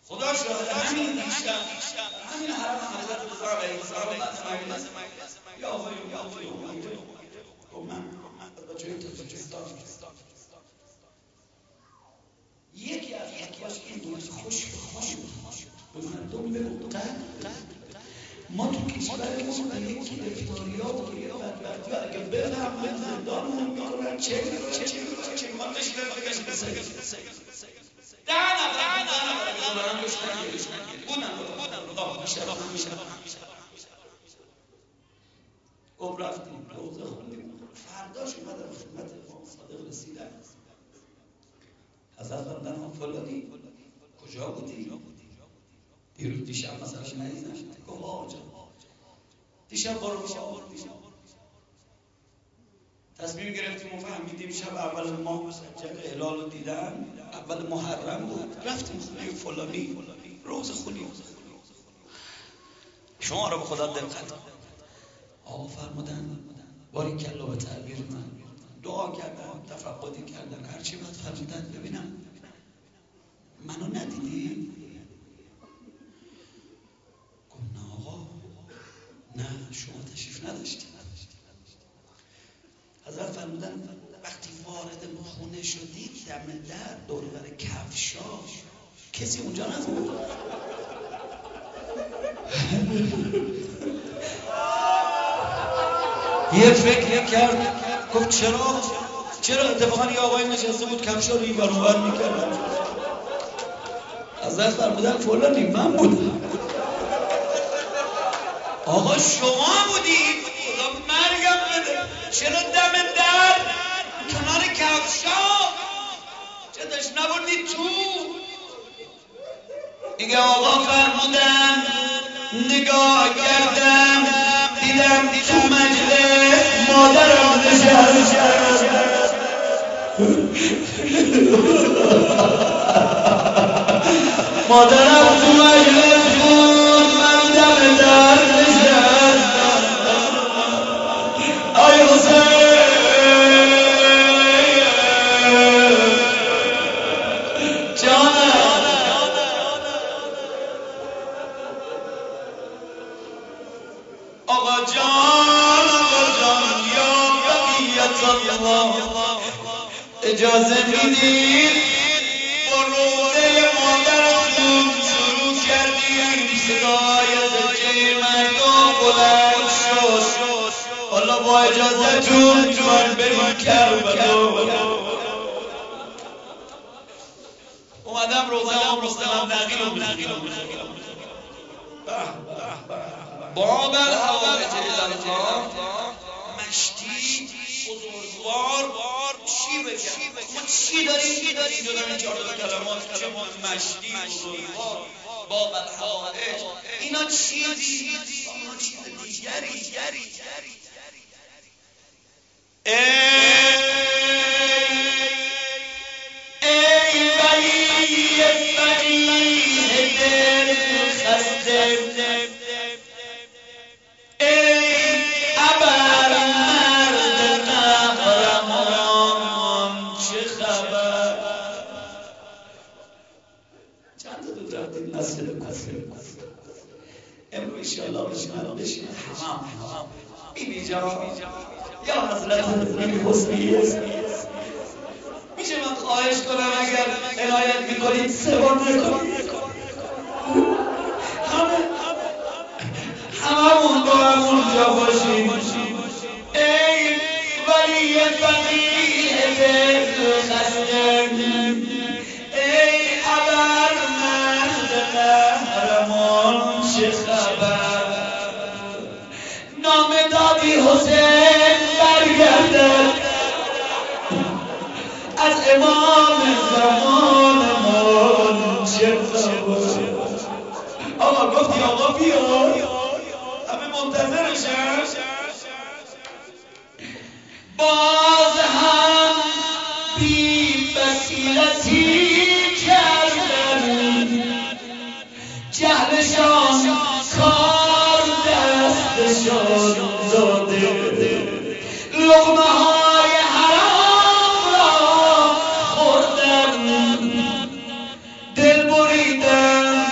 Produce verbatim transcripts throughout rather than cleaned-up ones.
خدا شاهد همین دیشب همین حرم حضرت رضا علیه السلام از مجلس یا آقایون یا آقایون گفت من جای تا جای تا یکی از حکاش این بود خوش به خوش به مردم بگو ما تو کشورمون به یکی دفتاریا و یه بدبختی ها اگه بفهمن زندانمون میکنن چه چه چه ما تشکیل بگشت ده نفر ده نفر که دارن بشنن بودن بودن بیشتر بیشتر گفت رفتیم روزه خوندیم فرداش اومدم خدمت امام صادق رسیدم حضرت فرمودن فلانی کجا بودی؟ دیروز دیشب مثلا ندیدم گفت آقا جان دیشب بارو تصمیم گرفتیم و فهمیدیم شب اول ماه مسجل هلال رو دیدن اول محرم بود رفتیم خونه فلانی روز خونیم شما رو به خدا دقت آقا فرمودن باریکلا به تعبیر من دعا کردن تفقدی کردن هرچی باید فرمودن ببینم منو ندیدی؟ گفت نه آقا نه شما تشریف نداشتید حضرت فرمودن وقتی وارد خونه شدی دم در دور و بر کفشا کسی اونجا نبود یه فکر کرد گفت چرا چرا اتفاقا یه آقای نشسته بود کفشا رو این ور اون ور می‌کرد حضرت فرمودن فلانی من بودم آقا شما بودید خدا مرگم بده چرا دم در کنار کفشا چرا نبردید تو دیگه آقا فرمودن نگاه کردم دیدم تو مجلس مادرم نشست مادرم تو مجلس بود من دم در نشستم آی حسین جانم آقا جان آقا جان یا بقیت الله اجازه میدید با روزه مادرتون شروع کردیم صدای زجه مردم بلند شد حالا با اجازتون من بریم کربلا اومدم روزه هم رستم نقیل باب الحوائج الالله مشتی بزرگوار چی بگم ما چی داریم جدا این چهار تا کلمات کلمات مشتی بزرگوار باب الحوائج اینا چیزی اینا چیز دیگری ای ای ولی فقیه دل خسته امروز انشاءالله بشنم بشنم بیبی جان یا حضرت بیبی حسنیه میشه من خواهش کنم اگر عنایت میکنید سوار نکنید همه هممون با هم اونجا باشیم ای ولی فقیه دل خسته ای ابر مرد قهرمان چه خبر نام دادی حسین برگردد از امام زمانمان چه خبر آقا گفتی آقا بیا همه منتظرشن باز هم بی بصیرتی کردن جهلشان کار دستشان داده لقمه های حرام را خوردن دل بریدن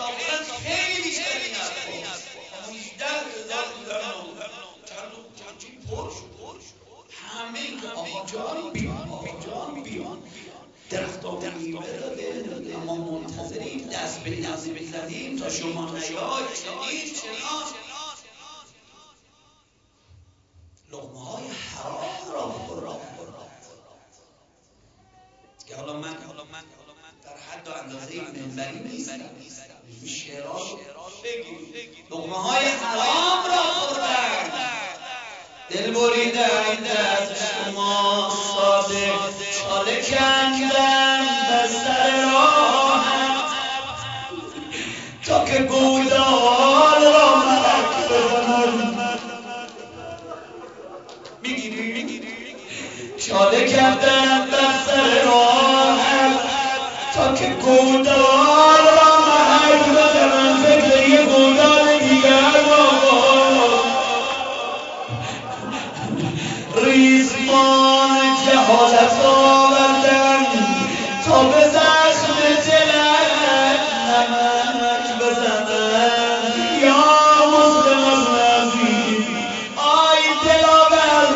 آخرت خیلی بیشتر این حرفاست. هجده هزار چند چی پر شد، همه این که آقا جان بیان، آقا جان بیان، درخت آقا میوه داده، اما منتظریم دست به دست بزنیم تا شما نیای چنین چنان لقمه های حرام را خوردن. که حالا من در حد و اندازه منبری نیستم، شعرها رو بگیم. لقمه های حرام را خوردن، دل بریدن دست شما صادق، چاله کندن بستر راهم تا که گودال را ملک بزنن. میگیری؟ چاله کندن بستر راهم تا که گودال را ملک بزنن. فکر یه گودال دیگر ریزمان جهالت آوردن تا به زخم دلت نمک بزنن. یا مسلم از نزدیک آی دلاور،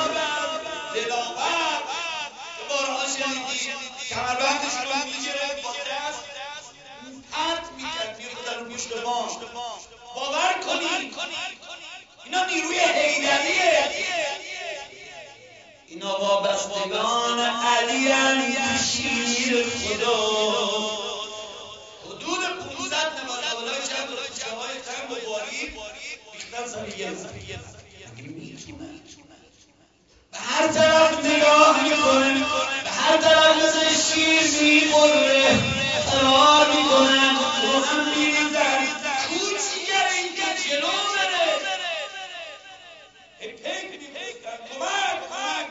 دلاور که بارها شنیدی کمربندش رو میگرفت با دست پرت میکرد میرد در پشت بام. باور کنی اینا نیروی حیدریه، اینا وابستگان علی ان شیر خدا. حدود پونصد نماز بالای چند کوچه های تنگ و باریک ریختن سر یه زن. اگه میتونن به هر طرف نگاه میکنن، به هر طرف مثل شیر میبره، فرار میکنن، رو هم میریزن. کوچیگر این که جلو بره پیک میپیکن کمک کمک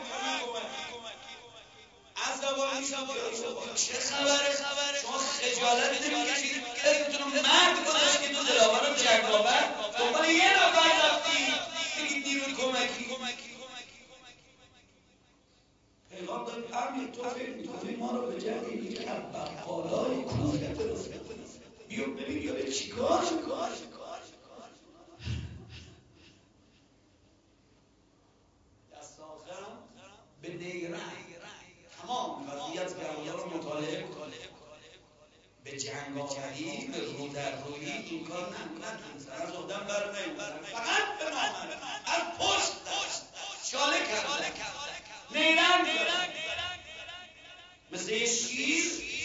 عصبانی چه خبره؟ شما خجالت نمیکشید؟ اسمتون رو مرد گذاشتید تو دلاور و جنگاور، دنبال یه نفر رفتی بگید نیروی کمکی. پیغام دارید همین تو فکر میکنی ما رو به جنگ یکی از بقالای کوفه برسه، بیا ببین بیا به چیکار به نیرنگ تمام قضیت گرمانه رو مطالعه کنه. به جنگ آوری، به رو در روی این کار نکنید. از آدم بر نمیدن، فقط به نامن از پشت شاله کردن، نیرنگ مثل یه شیر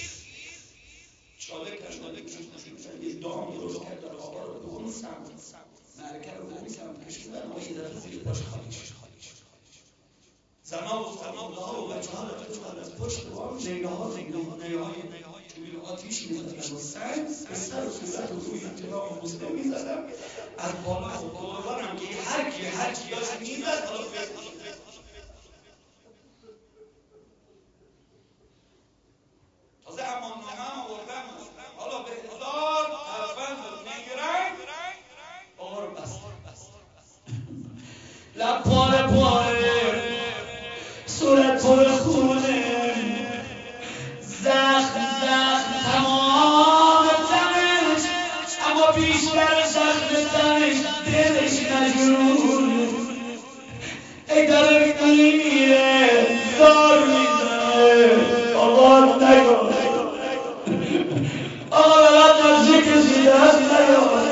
شاله کردن. یه دام درست کردن، آقا رو به اون سمت مرکه رو به اون سمت کشیدن، آقا یه دفعه زیر پاش خالی شد. زمان و فرمانها و بچه ها را بتوان از پشت بام نیگه ها نیگه های توی آتیش میزدن و سنگ به سر و صورت و روی جناب مسلم میزدن. از بالا و بالا هم که هر کی هر کی هاش میزد حالا فکر تازه امان نامه هم آوردن حالا به هزار ترفند و نیرنگ آقا رو بست لب پاره پاره صورت پر خونه زخم زخم تمام تنش، اما بیشتر زخم تنش دلش مجروح. ای داره میمیره دار میزنه آقا نگاه آقا بلد نزدیک کسی دست نگاه.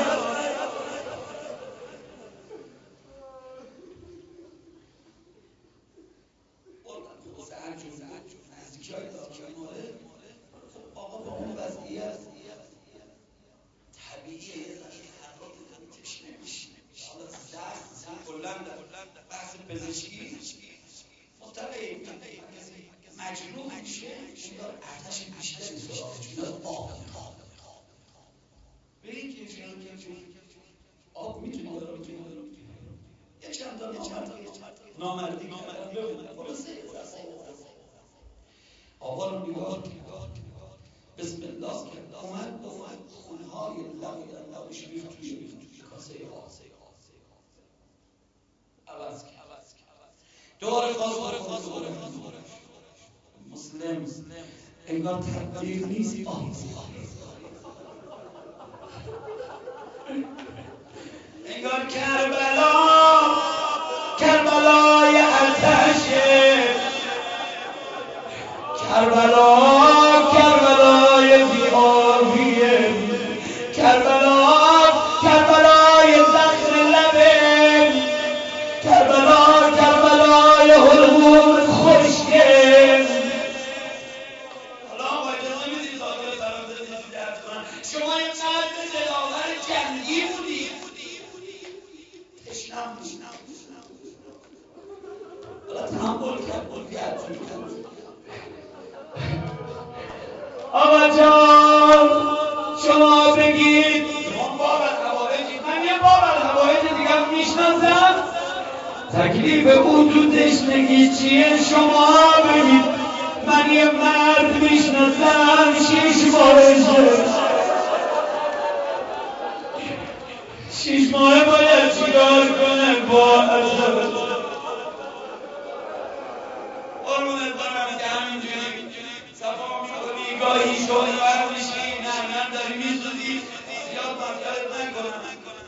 آقا با اون وضعیت طبیعیه یه ذره حرکات تشنه میشه. حالا زخم کلا در بحث پزشکی مطلعه مجروح میشه، انگار ارتش بیشتری سراغش میاد. آب به این که آب میتونی دارم یه چند تا نامردی کردن ببینن آقا رو نگاه بسم الله کرد، اومد اومد خونهای لقی در لقش ریخت توی کاسه آب عوض کرد دور خواست دور مسلم انگار تقدیر نیست آب انگار کربلا کربلای آتشه، کربلا کربلای بی‌آبیه، کربلا کربلای زخم لبه، کربلا کربلای حلقوم خشکه. حالا با اجازه میدید ساکر سلام زدید درد کنم، شما یه مرد دلاور جنگی بودی، تشنم بود، حالا تحمل کرد بلگرد کرد. آقا جان شما بگید شما باب الحوائجید، من یه باب الحوائج دیگه میشناسم. تکلیف او تو تشنگی چیه شما بگید، من یه مرد میشناسم شیش ماهشه، شیش ماه باید چیکار کنه با عذاب قربونت برم که همینجوری صفا میکنی گاهی شوهر میشی نه من داری میسوزی زیاد مطلب نکنم.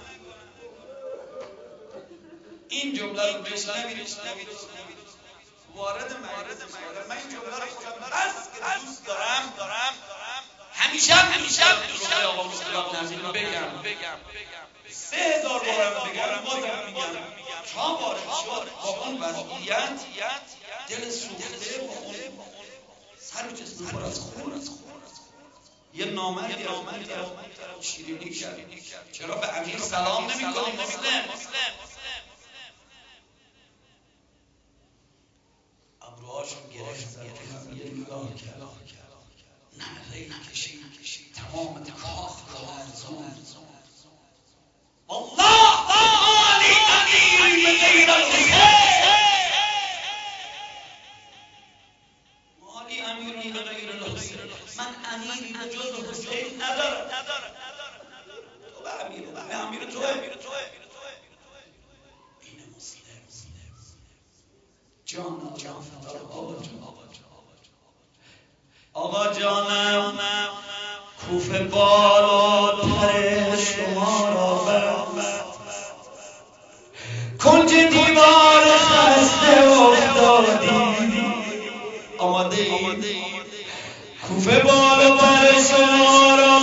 این جمله رو بشنوید وارد مورد من این جمله رو خودم بس که دوست دارم همیشه همیشه روی آقا مصطفی نظیر رو بگم سه هزار بارم بگم بازم میگم چهار بار شد با اون وضعیت دل سوخته با اون سر و جسم پر از خون یه نامردی از شیرینی کرد چرا به امیر سلام نمی کنی مسلم ابروهاشون گرفت زد یه نگاه کرد نمره کشید تمام کاخ را ارزون الله عالی امیر به غیر الحسین مالی امیری به غیر الحسین من امیری به جز حسین ندارم تو به امیر به امیر توه این مسلم جان جان آقا جان آقا جانم کوفه بالاتر شما را بست کنج دیوار خسته افتادی آماده ای کوفه بالاتر شما را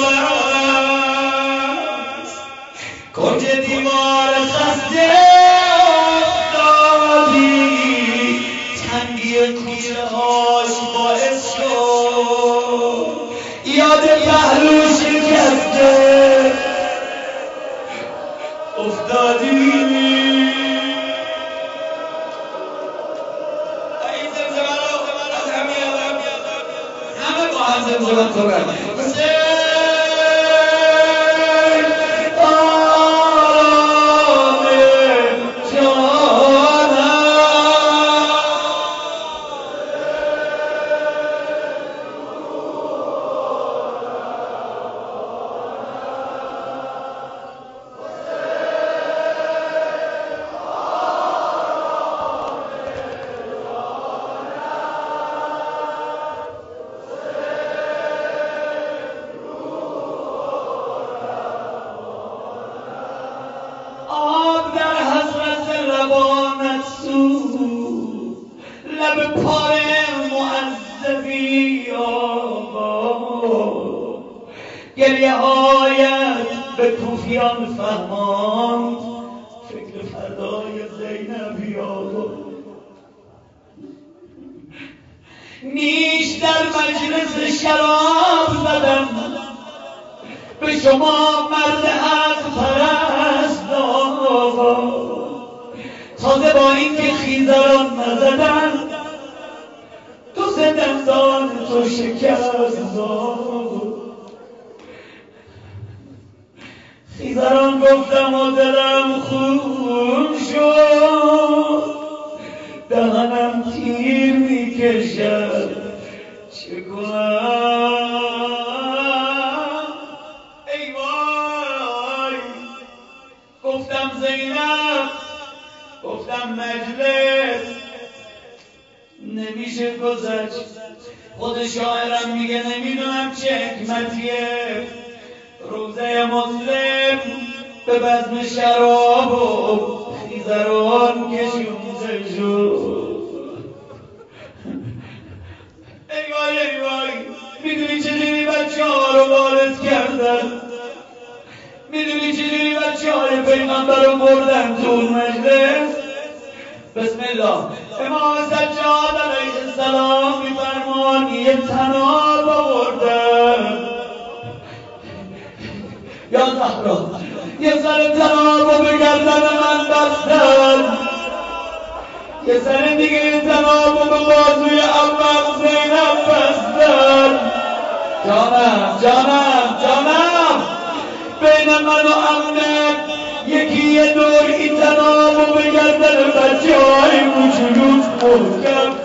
بست کنج دیوار خسته افتادی تنگی کوچه هاش باعث شد یاد پهلو شکسته افتادی این زمزمه رو از همه همه با هم زمزمه کنن آب در حضرت لبانت سود لب پای معذبی آقا گریه هایت به کوفیان فهماند فکر فردای زینبی آقا نیش در مجلس شراب زدن به شما مرد حق پرست آقا تازه با این که خیزران نزدن تو زندان تو شکست آقا خیزران گفتم و دلم خون شد دهنم تیر میکشد چه کنم ای وای گفتم زینب گفتم مجلس نمیشه گذشت خود شاعرم میگه نمیدونم چه حکمتیه روزه مسلم به بزم شراب و خیزران کشونده شد. ای وای ای وای، میدونی چجوری بچه ها رو وارد کردن؟ میدونی چجوری بچه های پیغمبر رو بردن تو اون مجلس؟ بسم الله. امام سجاد علیه السلام میفرمان یه طناب آوردن، یا زهرا یه سر طناب رو به گردن من بستن، یه سر دیگه طناب رو به بازوی عمم زینب بستن. جانم جانم جانم، بین من و عمم یکی یه دور این طناب رو به گردن بچه های کوچولوش محکم.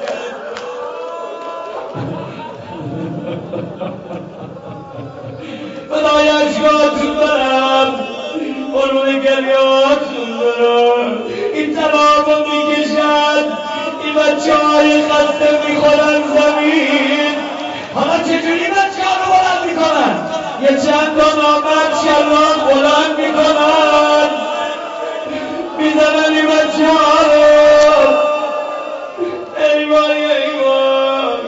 خدای اشکاتون برم، قربون گریاتون برم. این طناب رو میکشن، این بچه های خسته میخورن زمین. حالا چجوری بچه ها رو بلند میکنن؟ یه چند تا نامرد شلاق بلند میکنن، میزنن این بچه ها رو. ای وای ای وای،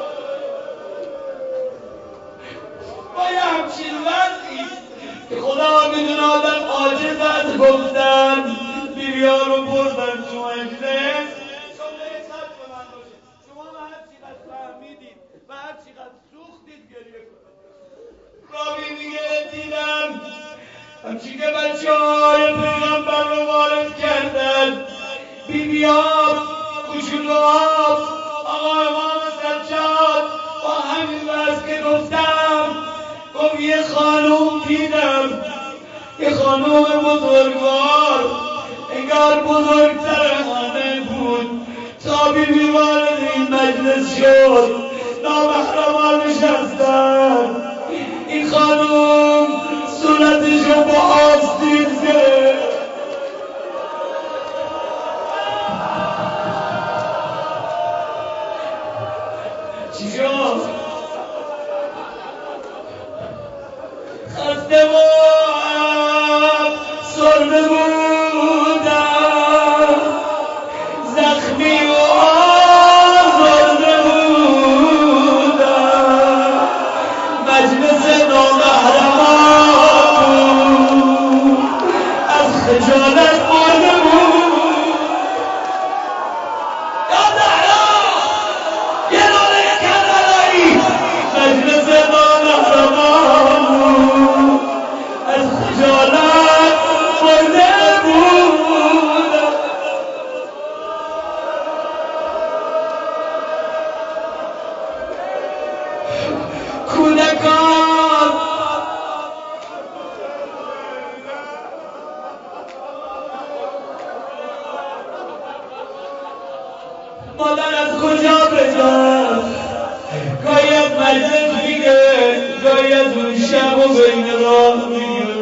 با یه همچین وضعی که خدا میدونه آدم عاجز از گفتن، بیبیا رو بردن تو مجلس. شما یه خط به من باشه، شما هر چقدر فهمیدید و هر چقدر سوختید گریه کنید. رابی میگه دیدم همچی که بچه های پیغمبر رو وارد کردن، بیبیا کوچولوها، آقا امام سجاد با همین وضع که گفتم، گفت یه خانوم دیدم، یه خانوم بزرگوار، انگار بزرگتر همه بود. تا بیبی وارد این مجلس شد، نامحرمان نشستن. این خانوم صورتشو با آستین گرفت. چی شد؟ خسته و سرده بودم، زخمی و آزرده بودم، مجلس نامحرمان بود، از خجالت مرده بود. یا زهرا یه ناله کربلایی، مجلس نامحرمان بود، از خجالت مرده بود. کودکان مادر از کجا بجا، گاهی از مجلس میگه، گاهی از اون شب و بین راه میگه.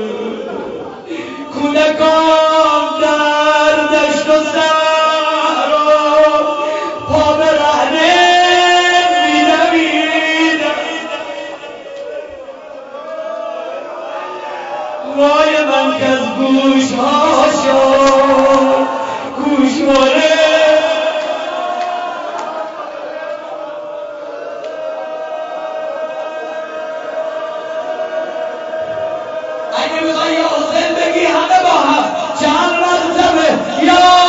کودکان در دشت و صحرا پا به رهنه می‌دویدن. وای من که از گوش ها شد گوشواره. اگه میخوای یا حسین بگی همه با هم چند مرتبه یا